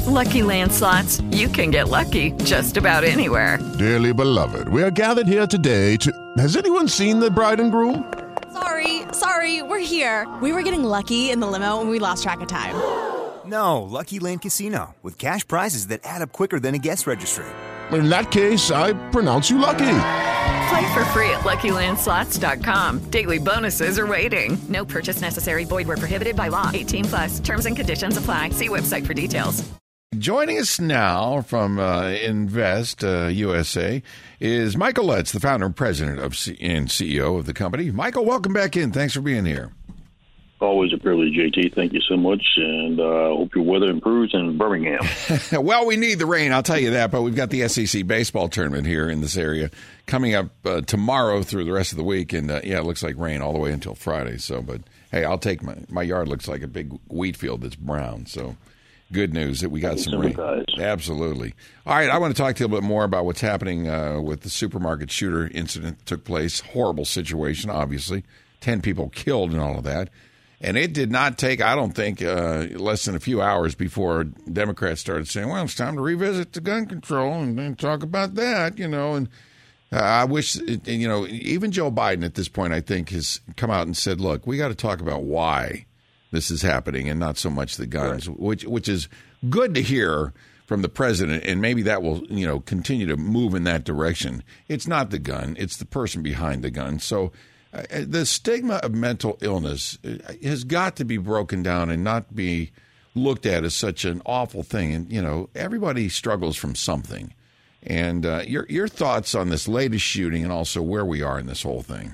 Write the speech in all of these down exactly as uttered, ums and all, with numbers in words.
Lucky Land Slots, you can get lucky just about anywhere. Dearly beloved, we are gathered here today to... Has anyone seen the bride and groom? Sorry, sorry, we're here. We were getting lucky in the limo and we lost track of time. No, Lucky Land Casino, with cash prizes that add up quicker than a guest registry. In that case, I pronounce you lucky. Play for free at Lucky Land Slots dot com. Daily bonuses are waiting. No purchase necessary. Void where prohibited by law. eighteen plus. Terms and conditions apply. See website for details. Joining us now from uh, Invest uh, U S A is Michael Letts, the founder and president of C- and C E O of the company. Michael, welcome back in. Thanks for being here. Always a privilege, J T. Thank you so much, and I uh, hope your weather improves in Birmingham. Well, we need the rain, I'll tell you that, but we've got the S E C baseball tournament here in this area coming up uh, tomorrow through the rest of the week, and uh, yeah, it looks like rain all the way until Friday. So, but hey, I'll take my my yard looks like a big wheat field that's brown. So, good news that we got some rain. Guys. Absolutely. All right, I want to talk to you a little bit more about what's happening uh, with the supermarket shooter incident that took place. Horrible situation, obviously. Ten people killed and all of that. And it did not take, I don't think, uh, less than a few hours before Democrats started saying, well, it's time to revisit the gun control and, and talk about that, you know. And uh, I wish, it, you know, even Joe Biden at this point, I think, has come out and said, look, we got to talk about why this is happening and not so much the guns, right. which which is good to hear from the president. And maybe that will, you know, continue to move in that direction. It's not the gun. It's the person behind the gun. So Uh, the stigma of mental illness has got to be broken down and not be looked at as such an awful thing. And, you know, everybody struggles from something. And uh, your your thoughts on this latest shooting and also where we are in this whole thing?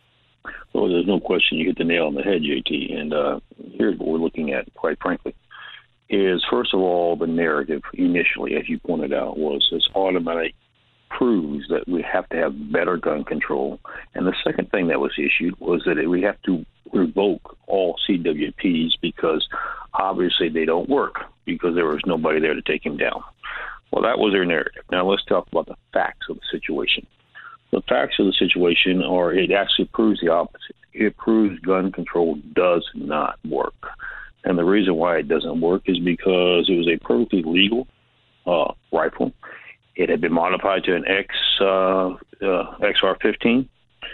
Well, there's no question you hit the nail on the head, J T. And uh, here's what we're looking at, quite frankly, is, first of all, the narrative initially, as you pointed out, was this automatic proves that we have to have better gun control. And the second thing that was issued was that we have to revoke all C W Ps because obviously they don't work because there was nobody there to take him down. Well, that was their narrative. Now let's talk about the facts of the situation. The facts of the situation are it actually proves the opposite. It proves gun control does not work. And the reason why it doesn't work is because it was a perfectly legal uh, rifle. It had been modified to an X uh, uh, X R fifteen.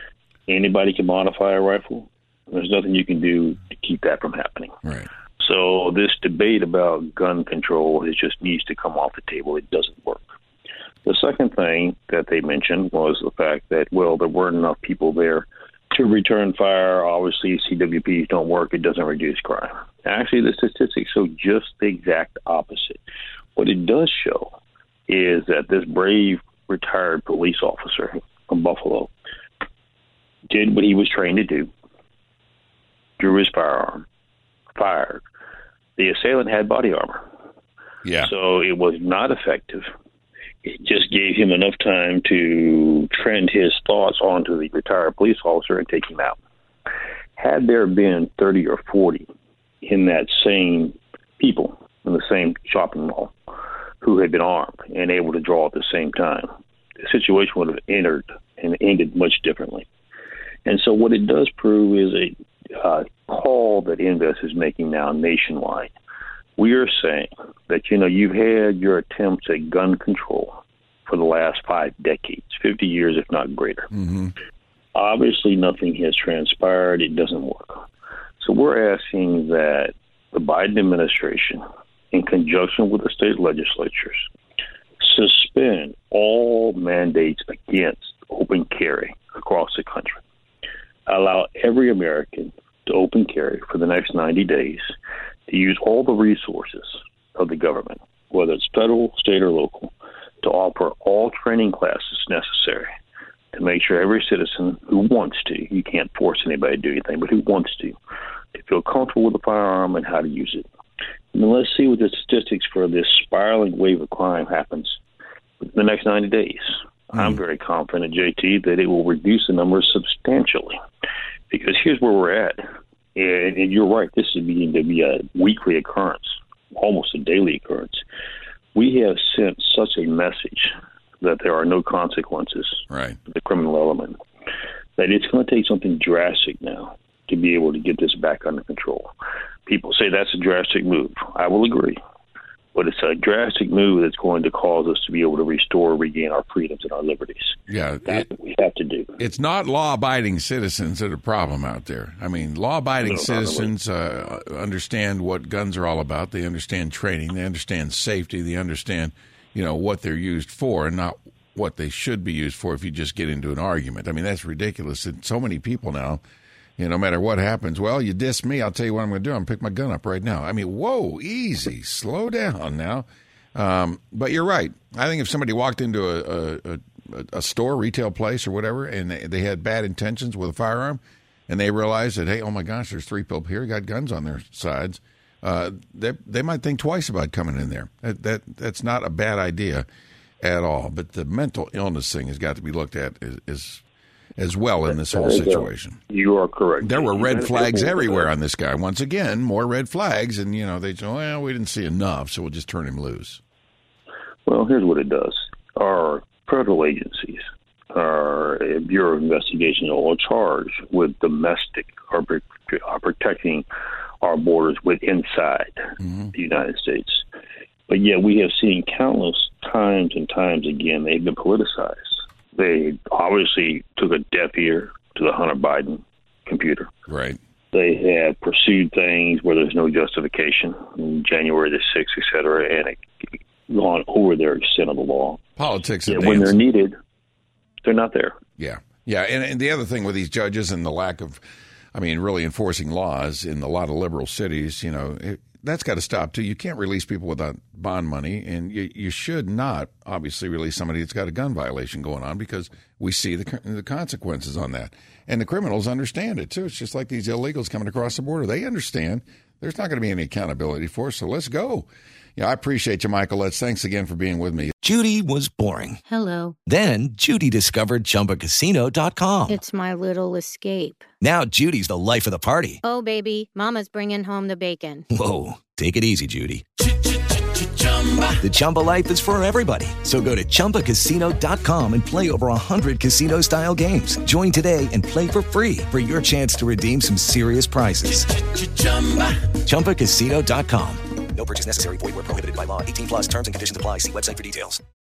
Anybody can modify a rifle. There's nothing you can do to keep that from happening. Right. So this debate about gun control is just needs to come off the table. It doesn't work. The second thing that they mentioned was the fact that, well, there weren't enough people there to return fire. Obviously, C W Ps don't work. It doesn't reduce crime. Actually, the statistics show just the exact opposite. What it does show is that this brave retired police officer from Buffalo did what he was trained to do, drew his firearm, fired. The assailant had body armor. Yeah. So it was not effective. It just gave him enough time to trend his thoughts onto the retired police officer and take him out. Had there been thirty or forty in that same people in the same shopping mall who had been armed and able to draw at the same time, the situation would have entered and ended much differently. And so what it does prove is a uh, call that Invest is making now nationwide. We are saying that, you know, you've had your attempts at gun control for the last five decades, fifty years, if not greater. Mm-hmm. Obviously, nothing has transpired. It doesn't work. So we're asking that the Biden administration, in conjunction with the state legislatures, suspend all mandates against open carry across the country. Allow every American to open carry for the next ninety days, to use all the resources of the government, whether it's federal, state, or local, to offer all training classes necessary to make sure every citizen who wants to, you can't force anybody to do anything, but who wants to, to feel comfortable with the firearm and how to use it. And then let's see what the statistics for this spiraling wave of crime happens in the next ninety days. Mm. I'm very confident, J T, that it will reduce the numbers substantially. Because here's where we're at. And, and you're right, this is beginning to be a weekly occurrence, almost a daily occurrence. We have sent such a message that there are no consequences right. for the criminal element, that it's going to take something drastic now to be able to get this back under control. People say that's a drastic move. I will agree. But it's a drastic move that's going to cause us to be able to restore, regain our freedoms and our liberties. Yeah, That's it, what we have to do. It's not law-abiding citizens that are a problem out there. I mean, law-abiding No, citizens uh, understand what guns are all about. They understand training. They understand safety. They understand, you know, what they're used for and not what they should be used for if you just get into an argument. I mean, that's ridiculous. And so many people now, you know, no matter what happens, well, you diss me, I'll tell you what I'm going to do. I'm going to pick my gun up right now. I mean, whoa, easy, slow down now. Um, but you're right. I think if somebody walked into a, a, a, a store, retail place or whatever, and they, they had bad intentions with a firearm, and they realized that, hey, oh my gosh, there's three people here, got guns on their sides, uh, they, they might think twice about coming in there. That, that That's not a bad idea at all. But the mental illness thing has got to be looked at as, as as well in this whole situation. You are correct. There were red flags everywhere on this guy. Once again, more red flags, and, you know, they say, well, we didn't see enough, so we'll just turn him loose. Well, here's what it does. Our federal agencies, our Bureau of Investigation, are all charged with domestic, or are protecting our borders with inside mm-hmm. the United States. But yet we have seen countless times and times again they've been politicized. They obviously took a deaf ear to the Hunter Biden computer. Right. They have pursued things where there's no justification, January the sixth, et cetera, and it gone over their extent of the law. Politics. And when they're needed, they're not there. Yeah. Yeah. And, and the other thing with these judges and the lack of, I mean, really enforcing laws in a lot of liberal cities, you know, it, that's got to stop, too. You can't release people without bond money, and you, you should not, obviously, release somebody that's got a gun violation going on because we see the, the consequences on that. And the criminals understand it, too. It's just like these illegals coming across the border. They understand there's not going to be any accountability for us, so let's go. Yeah, I appreciate you, Michael. Let's thanks again for being with me. Judy was boring. Hello. Then Judy discovered Chumba Casino dot com. It's my little escape. Now Judy's the life of the party. Oh, baby, mama's bringing home the bacon. Whoa, take it easy, Judy. The Chumba life is for everybody. So go to Chumba Casino dot com and play over one hundred casino-style games. Join today and play for free for your chance to redeem some serious prizes. Chumba Casino dot com. No purchase necessary. Void where prohibited by law. eighteen plus terms and conditions apply. See website for details.